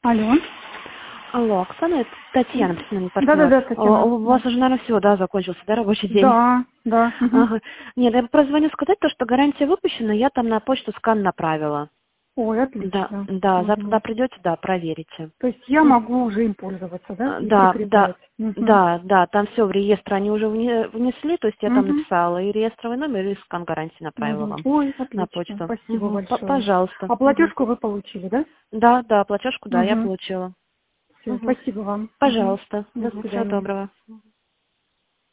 Алло. Алло, Оксана, это Татьяна, персональный партнер. Да-да-да, Татьяна. У вас уже, наверное, все, да, закончился, да, рабочий день? Да, да. Ага. Нет, я просто звоню сказать то, что гарантия выпущена, я там на почту скан направила. Ой, Да, отлично. да, завтра, когда Мгм. придете, да, проверите. То есть я могу уже им пользоваться, да, и Да, да, прикреплять. Мгм. да, там все в реестр они уже внесли, то есть я там Мгм. написала и реестровый номер, и скан гарантии направила Мгм. вам Ой, на отлично. почту. Спасибо большое. Пожалуйста. А платежку вы получили, да? Да, платежку, да, я Угу. получила. Все, спасибо вам. Мгм. Пожалуйста. До Всего свидания. доброго.